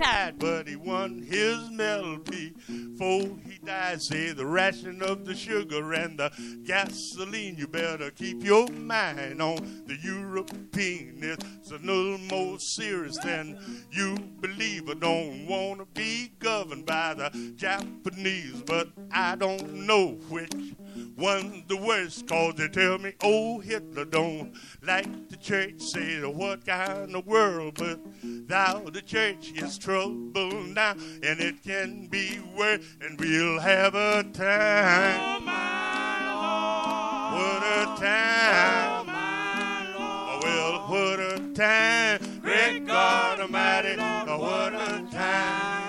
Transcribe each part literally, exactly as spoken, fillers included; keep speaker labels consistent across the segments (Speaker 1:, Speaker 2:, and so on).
Speaker 1: tied, but he won his melody. Before he died, say the ration of the sugar and the gasoline. You better keep your mind on the European. It's a little more serious than you believe. I don't want to be governed by the Japanese, but I don't know which one's the worst, cause they tell me, oh, Hitler don't like the church. Say, what kind of world but thou the church is trouble now, and it can be worse, and we'll have a time. Oh, my Lord. What a time. Oh, my Lord. Well, what a time. Great God Almighty, oh, what a time.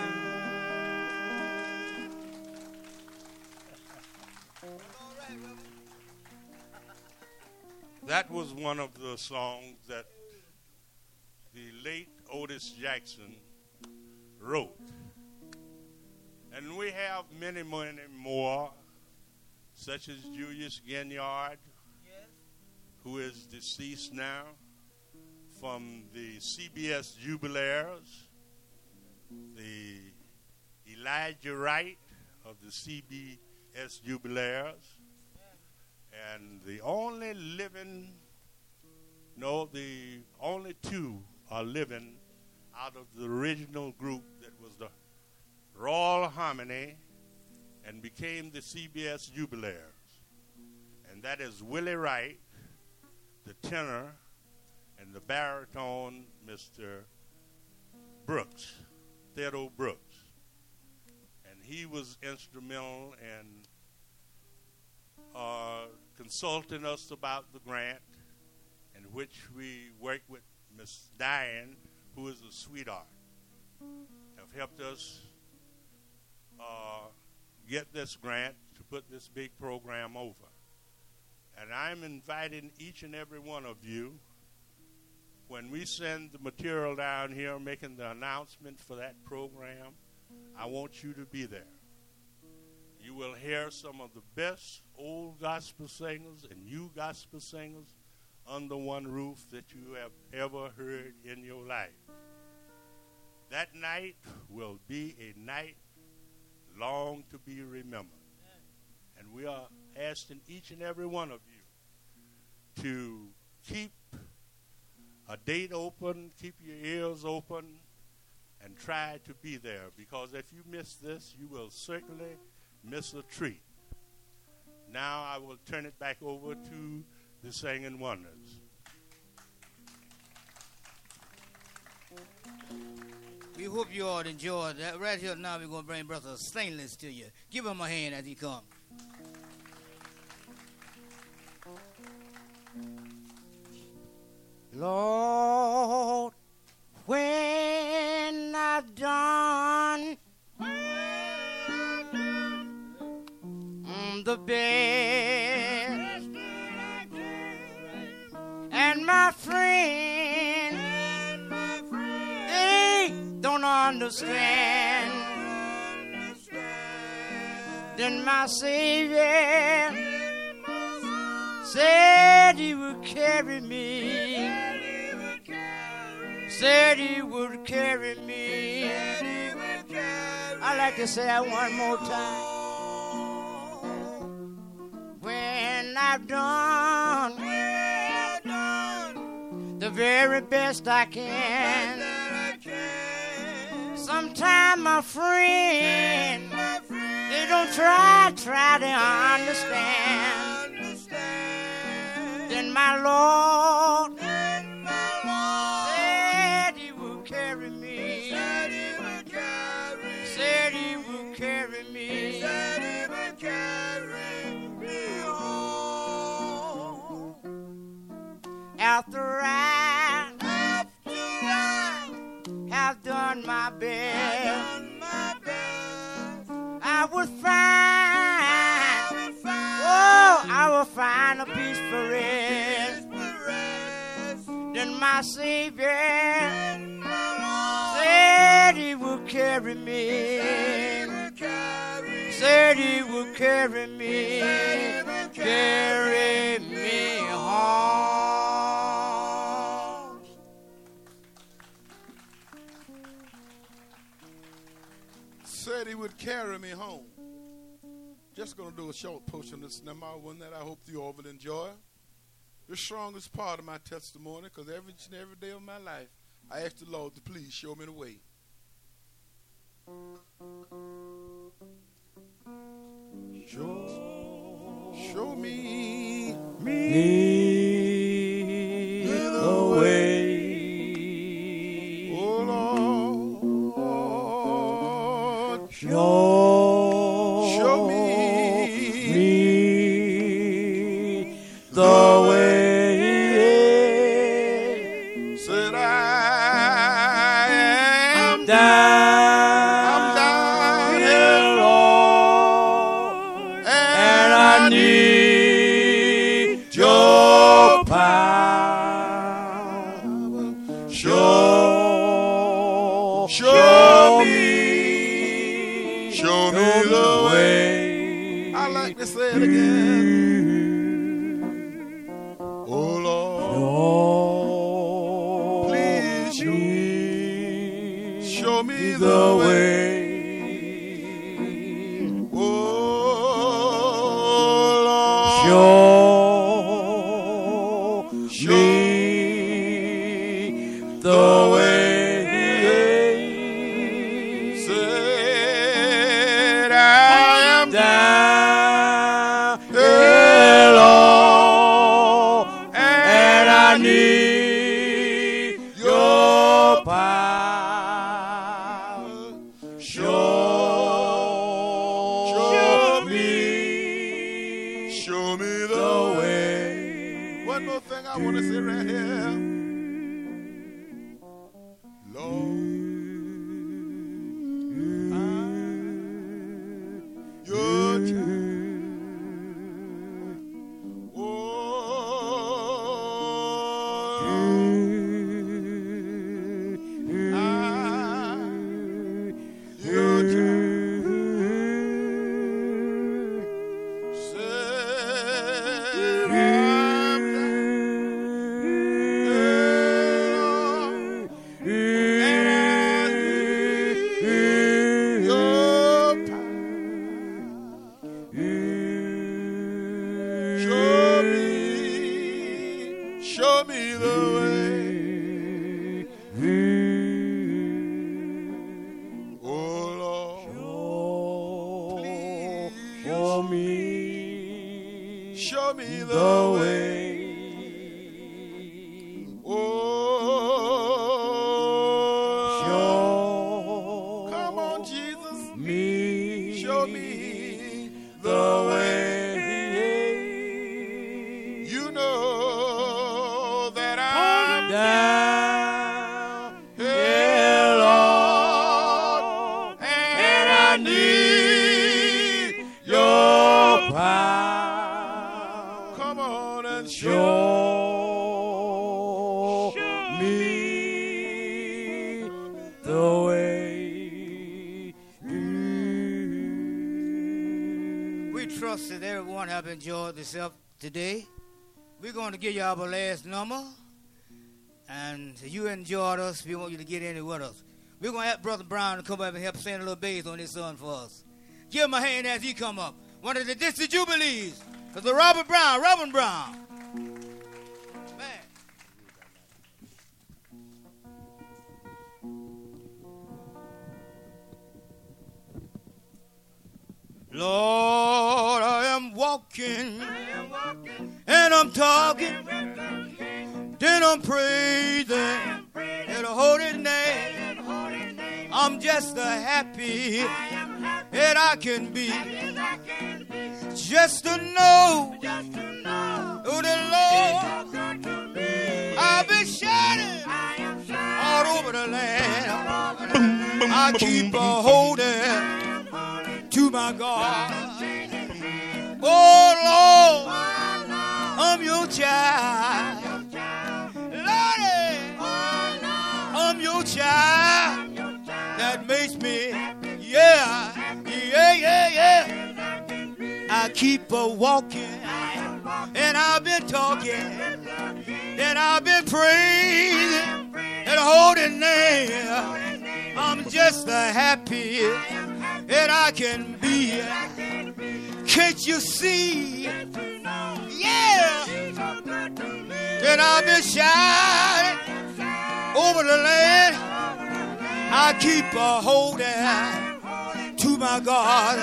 Speaker 1: That was one of the songs that the late Otis Jackson wrote. And we have many, many more, such as Julius Ginyard, yes, who is deceased now, from the C B S Jubilaires, the Elijah Wright of the C B S Jubilaires, and the only living, no, the only two are living out of the original group that was the Royal Harmony and became the C B S Jubilaires. And that is Willie Wright, the tenor, and the baritone, Mister Brooks, Theodore Brooks. And he was instrumental in uh, consulting us about the grant, in which we worked with Miss Diane, who is a sweetheart, have helped us uh, get this grant to put this big program over. And I'm inviting each and every one of you, when we send the material down here making the announcement for that program, I want you to be there. You will hear some of the best old gospel singers and new gospel singers under one roof that you have ever heard in your life. That night will be a night long to be remembered. And we are asking each and every one of you to keep a date open, keep your ears open, and try to be there. Because if you miss this, you will certainly miss a treat. Now I will turn it back over to the Singing Wonders.
Speaker 2: We hope you all enjoyed that. Right here now we're going to bring Brother Stainless to you. Give him a hand as he comes. Lord, when I've done the best, and my friend, they don't understand, then my Savior said he would carry me, said he would carry me. I like to say that one more time. When I've done, the very best I can, sometimes my friend, they don't try, try to understand. Then my Lord said he would carry me, said he would carry me, after I, after I have done my best, I would find, oh, I will find a peaceful rest. Then my Savior said he would carry me, said he would carry me, carry me home.
Speaker 3: said he would carry me home. Just going to do a short portion of this number, one that I hope you all will enjoy. The strongest part of my testimony, because every and every day of my life, I ask the Lord to please show me the way. Show, show me, me the way. Oh Lord, show, show me, me the way. Said I am down. The way, oh Lord, show, show me the way. Said I am down here, Lord, and I need your power. I want to say right here, Lord, I'm your child. Oh, I'm your child. Said I'm enjoyed yourself today. We're going to give you our last number, and you enjoyed us. We want you to get in it with us. We're going to have Brother Brown to come up and help sing a little bass on this song for us. Give him a hand as he come up. One of the Dixie Jubilees, because the Robert Brown, Robin Brown. Man. Lord, I am walking, I am walking and I'm talking, then I'm praising in the holy name. I'm just a happy that I can be, just to know, oh the Lord, I'll be shining all over the land. I keep a holding to my God. Oh Lord, I'm your child. Lordy, I'm your child. That makes me, yeah, yeah, yeah, yeah. I keep a walking, and I've been talking, and I've been praising and holding name. I'm just a happy and I can be. Can't you see? Yeah. Then I've been shining over the land. I keep a holding to my God.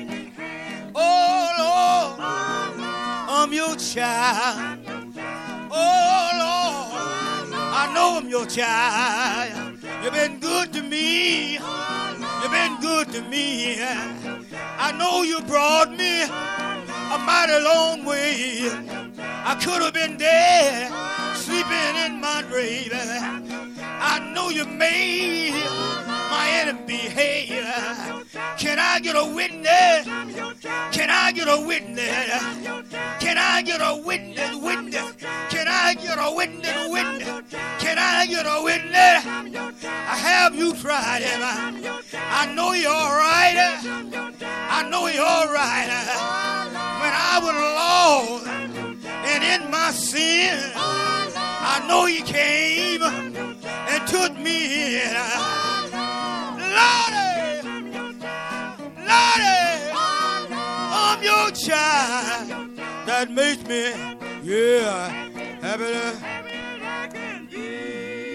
Speaker 3: Oh Lord, I'm your child. Oh Lord, I know I'm your child. You've been good to me. You've been good to me. I know you brought me a mighty long way. I could have been dead, sleeping in my grave. I know you made my enemy behave. Can I get a witness? Can I get a witness? Can I get a witness? Witness? Can I get a witness? Witness? Can I get a witness? I have you tried him. I know you're all right. I know you're all right. When I was lost and in my sin, I know you came and took me in. Lordy, Lordy, I'm your child. That makes me, yeah, happy I can be.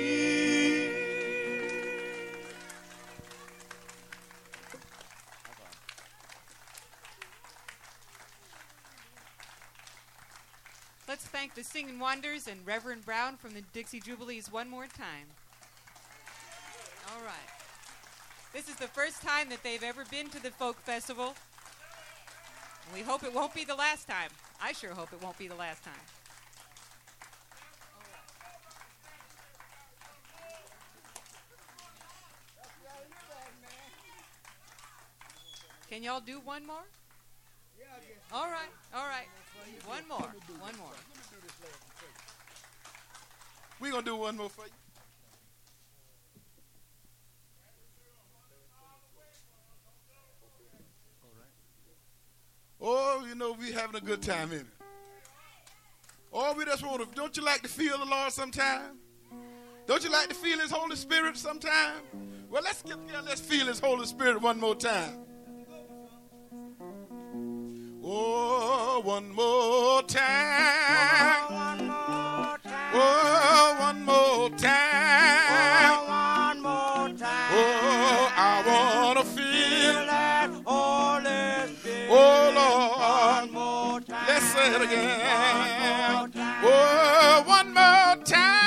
Speaker 4: Let's thank the Singing Wonders and Reverend Brown from the Dixie Jubilees one more time. All right. This is the first time that they've ever been to the folk festival. And we hope it won't be the last time. I sure hope it won't be the last time. Can y'all do one more? All right, all right. One more, one more.
Speaker 5: We're going to do one more for you. Oh, you know, we having a good time in it. Oh, we just want to, don't you like to feel the Lord sometime? Don't you like to feel his Holy Spirit sometime? Well, let's get together, let's feel his Holy Spirit one more time. Oh, one more time.
Speaker 3: One more time.
Speaker 5: Oh, one more time.
Speaker 3: Oh, one more time.
Speaker 5: Oh, I want to feel
Speaker 3: that Holy Spirit.
Speaker 5: Oh, Lord.
Speaker 3: One more time.
Speaker 5: Let's say it again.
Speaker 3: One more time.
Speaker 5: Oh, one more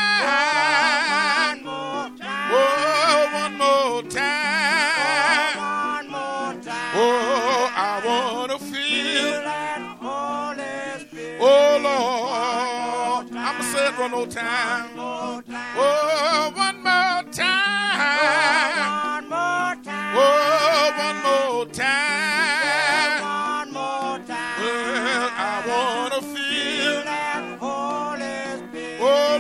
Speaker 5: time.
Speaker 3: One more time.
Speaker 5: Oh, one more time.
Speaker 3: One more time.
Speaker 5: Oh, I want to feel
Speaker 3: that Holy Spirit.
Speaker 5: Oh, Lord. I'm going to say it one more time. Oh, one more time.
Speaker 3: One more time.
Speaker 5: Oh, one more time.
Speaker 3: One more time.
Speaker 5: Well, I want to feel
Speaker 3: that Holy Spirit.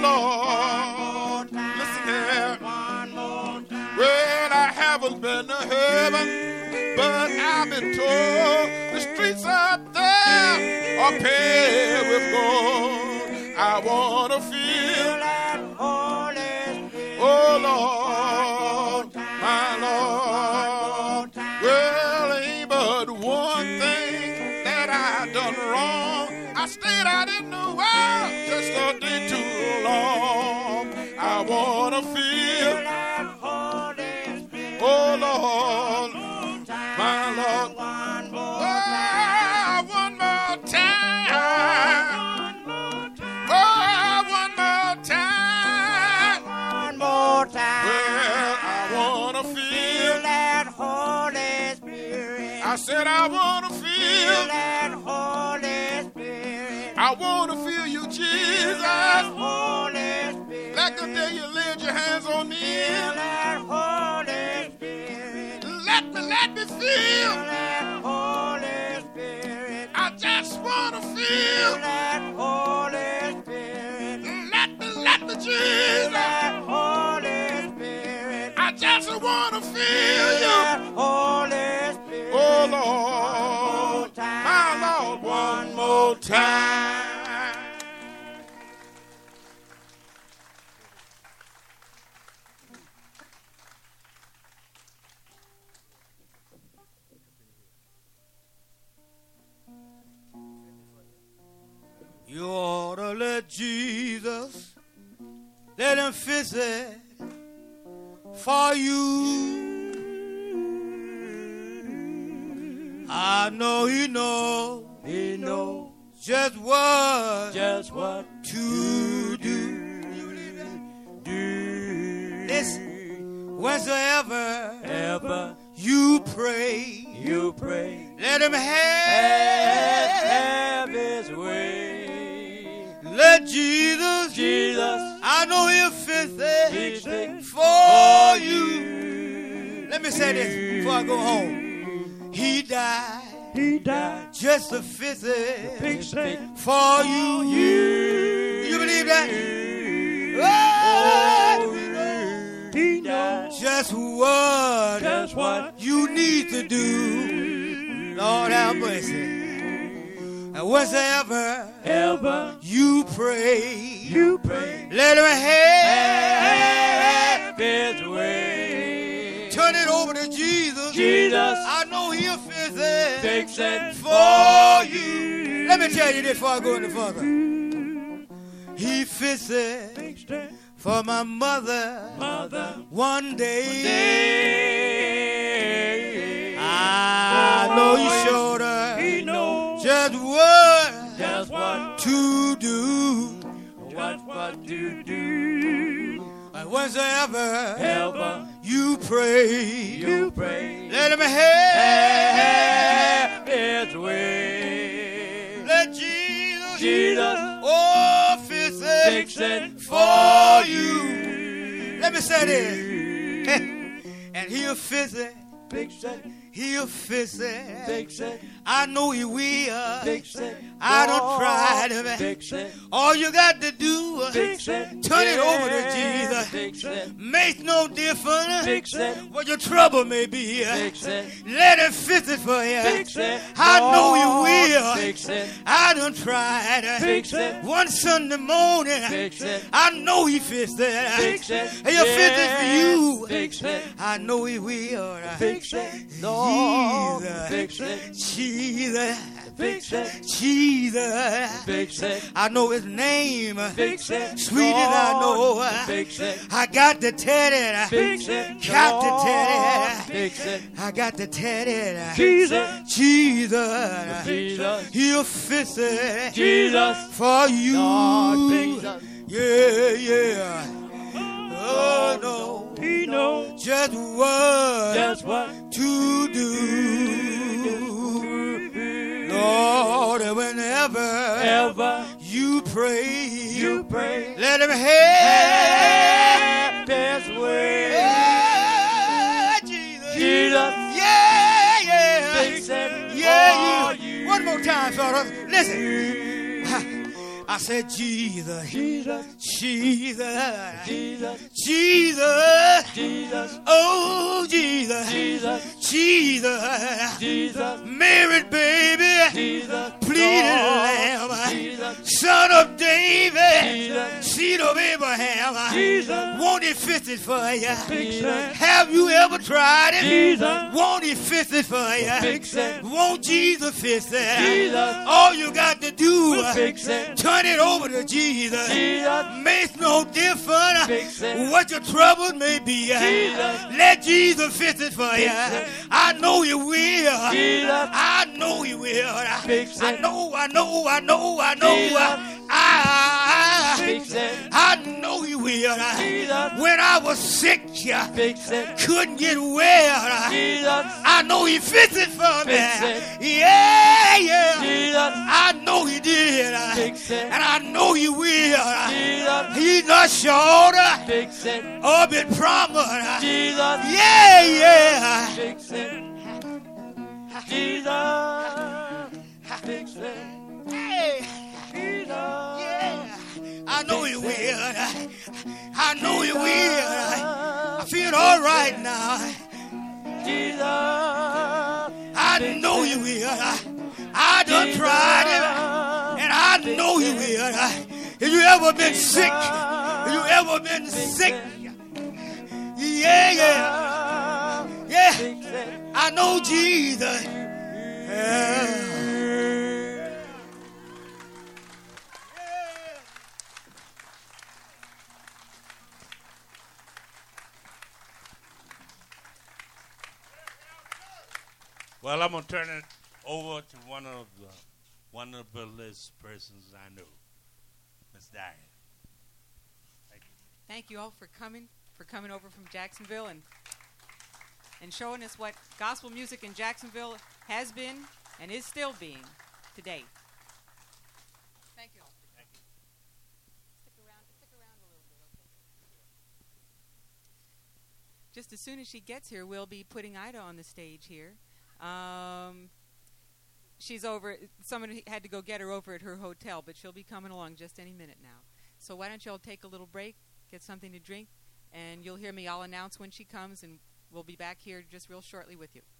Speaker 5: Oh, Lord. Listen here.
Speaker 3: One more time.
Speaker 5: Well, I haven't been to heaven, but I've been told the streets up there are paved with gold. I want to feel
Speaker 3: that Holy Spirit.
Speaker 5: Oh, Lord, my Lord. Well, ain't but one thing that I done wrong. I stayed out in the world just a day too long. I want to feel
Speaker 3: that Holy Spirit.
Speaker 5: Oh, Lord, my Lord.
Speaker 3: One more
Speaker 5: Oh, one more time. Oh, one more time.
Speaker 3: One more time.
Speaker 5: Well, I want to feel
Speaker 3: that Holy Spirit.
Speaker 5: I said I want to feel
Speaker 3: that Holy Spirit.
Speaker 5: I want to feel you, Jesus.
Speaker 3: Holy Spirit.
Speaker 5: Like the day you laid your hands on me.
Speaker 3: that Holy Spirit.
Speaker 5: Let me, let me feel
Speaker 3: that Holy Spirit.
Speaker 5: I just want to feel
Speaker 3: that Holy Spirit.
Speaker 5: Let me, let me, Jesus.
Speaker 3: that Holy Spirit.
Speaker 5: I just want to feel you.
Speaker 3: that Holy Spirit.
Speaker 5: Oh, Lord. My Lord, one more time.
Speaker 3: him fix it for you. I know he knows,
Speaker 6: he knows
Speaker 3: just what,
Speaker 6: just what
Speaker 3: to do.
Speaker 6: do.
Speaker 3: Listen, whensoever
Speaker 6: Ever
Speaker 3: you pray,
Speaker 6: you pray,
Speaker 3: let him
Speaker 6: have,
Speaker 3: have.
Speaker 6: have his way.
Speaker 3: Let Jesus,
Speaker 6: Jesus,
Speaker 3: I know he'll fix
Speaker 6: fix
Speaker 3: it
Speaker 6: it
Speaker 3: for you. Let me say this before I go home. He died
Speaker 6: he died
Speaker 3: just to fix it
Speaker 6: fix it
Speaker 3: for you.
Speaker 6: you.
Speaker 3: You believe that?
Speaker 6: Oh,
Speaker 3: Oh,
Speaker 6: he died
Speaker 3: just what
Speaker 6: just what
Speaker 3: you need to do. Lord have mercy. And whatsoever
Speaker 6: ever
Speaker 3: you pray,
Speaker 6: you pray,
Speaker 3: let him have.
Speaker 6: have his way.
Speaker 3: Turn it over to Jesus.
Speaker 6: Jesus,
Speaker 3: I know he'll fix it
Speaker 6: fix it
Speaker 3: for you. Let me tell you this before I go any further. He fixed it
Speaker 6: fix it
Speaker 3: for my mother
Speaker 6: mother
Speaker 3: one day.
Speaker 6: day.
Speaker 3: I know you showed her
Speaker 6: He knows
Speaker 3: just what
Speaker 6: just what
Speaker 3: to do.
Speaker 6: what what to do.
Speaker 3: And whensoever
Speaker 6: Ever
Speaker 3: you pray,
Speaker 6: you pray,
Speaker 3: let him have.
Speaker 6: have his way.
Speaker 3: Let Jesus,
Speaker 6: Jesus,
Speaker 3: oh, fix it
Speaker 6: fix it
Speaker 3: for you. Let me say this. And he'll fix it.
Speaker 6: fix it,
Speaker 3: He'll fix it.
Speaker 6: fix it,
Speaker 3: I know he will.
Speaker 6: fix it.
Speaker 3: I don't try to.
Speaker 6: Fix it,
Speaker 3: All you got to do,
Speaker 6: fix it.
Speaker 3: turn it over to
Speaker 6: Yeah,
Speaker 3: Jesus.
Speaker 6: Fix it,
Speaker 3: Makes no difference
Speaker 6: fix it,
Speaker 3: what your trouble may be.
Speaker 6: fix it,
Speaker 3: Let him fix it for you.
Speaker 6: fix it.
Speaker 3: I know he
Speaker 6: Lord,
Speaker 3: will.
Speaker 6: Fix it,
Speaker 3: I done tried.
Speaker 6: fix it,
Speaker 3: One Sunday morning,
Speaker 6: fix it,
Speaker 3: I know he fixed it.
Speaker 6: fix it.
Speaker 3: He'll fix it for you.
Speaker 6: Fix it,
Speaker 3: I know he will.
Speaker 6: fix it. Lord,
Speaker 3: Jesus.
Speaker 6: fix it,
Speaker 3: Jesus.
Speaker 6: fix it,
Speaker 3: Jesus.
Speaker 6: fix it,
Speaker 3: I know his name.
Speaker 6: fix it.
Speaker 3: Sweet as I know.
Speaker 6: Fix it,
Speaker 3: I got to tell it.
Speaker 6: fix it.
Speaker 3: Got to tell
Speaker 6: Lord,
Speaker 3: it.
Speaker 6: fix it.
Speaker 3: I got to tell it.
Speaker 6: Jesus,
Speaker 3: Jesus.
Speaker 6: Jesus,
Speaker 3: He'll fix it
Speaker 6: Jesus.
Speaker 3: for you.
Speaker 6: Lord, fix it.
Speaker 3: Yeah, yeah. Oh, no.
Speaker 6: He knows
Speaker 3: Just what
Speaker 6: just what
Speaker 3: to do. Lord, whenever
Speaker 6: ever
Speaker 3: you pray,
Speaker 6: you pray.
Speaker 3: let him have.
Speaker 6: Have his way.
Speaker 3: Yeah, Jesus.
Speaker 6: Jesus,
Speaker 3: Yeah, yeah.
Speaker 6: fix it
Speaker 3: Yeah,
Speaker 6: for
Speaker 3: you.
Speaker 6: you.
Speaker 3: One more time, fellas. Listen. I said, Jesus,
Speaker 6: Jesus,
Speaker 3: Jesus,
Speaker 6: Jesus,
Speaker 3: Jesus.
Speaker 6: Jesus,
Speaker 3: Oh, Jesus,
Speaker 6: Jesus,
Speaker 3: Jesus.
Speaker 6: Jesus,
Speaker 3: Married baby,
Speaker 6: Jesus,
Speaker 3: pleaded
Speaker 6: Lord,
Speaker 3: lamb,
Speaker 6: Jesus,
Speaker 3: son of David,
Speaker 6: Jesus,
Speaker 3: seed of Abraham.
Speaker 6: Jesus,
Speaker 3: Won't he fix it for you?
Speaker 6: fix it,
Speaker 3: Have you ever tried it?
Speaker 6: Jesus,
Speaker 3: Won't he fix it for you?
Speaker 6: fix it,
Speaker 3: Won't Jesus fix it?
Speaker 6: Jesus,
Speaker 3: All you got to do,
Speaker 6: fix it,
Speaker 3: turn it over to Jesus.
Speaker 6: Jesus,
Speaker 3: Makes no difference
Speaker 6: fix it,
Speaker 3: what your troubles may be.
Speaker 6: Jesus,
Speaker 3: Let Jesus fix it for you.
Speaker 6: fix it,
Speaker 3: I know you will.
Speaker 6: Jesus,
Speaker 3: I know you will.
Speaker 6: fix
Speaker 3: I
Speaker 6: it,
Speaker 3: know, I know, I know, I know.
Speaker 6: Jesus,
Speaker 3: I,
Speaker 6: fix it,
Speaker 3: I know you will.
Speaker 6: Jesus,
Speaker 3: When I was sick,
Speaker 6: fix it,
Speaker 3: couldn't get well.
Speaker 6: Jesus,
Speaker 3: I know he fixed it for me.
Speaker 6: Fix it.
Speaker 3: Yeah, yeah.
Speaker 6: Jesus,
Speaker 3: I know he did.
Speaker 6: fix it,
Speaker 3: And I know he will.
Speaker 6: Jesus,
Speaker 3: He's not short
Speaker 6: fix it,
Speaker 3: or been promised.
Speaker 6: Jesus,
Speaker 3: Yeah, yeah.
Speaker 6: fix it, Jesus, fix it,
Speaker 3: Hey,
Speaker 6: Jesus,
Speaker 3: yeah. I know he will. I know he will. I feel all right now.
Speaker 6: Jesus,
Speaker 3: I know you will. I done tried it, and I know you will. Have you ever been sick? Have you ever been sick? Yeah, yeah, yeah.
Speaker 6: fix it.
Speaker 3: I know Jesus. Yeah.
Speaker 1: Well, I'm going to turn it over to one of the wonderfulest persons I know, Miss Diane. Thank you.
Speaker 4: Thank you all for coming, for coming over from Jacksonville and and showing us what gospel music in Jacksonville has been and is still being today. Thank you all.
Speaker 1: Thank you.
Speaker 4: Stick around, stick around a little bit, okay? Just as soon as she gets here, we'll be putting Ida on the stage here. Um, she's over, someone had to go get her over at her hotel, but she'll be coming along just any minute now. So why don't you all take a little break, get something to drink, and you'll hear me. I'll announce when she comes, and we'll be back here just real shortly with you.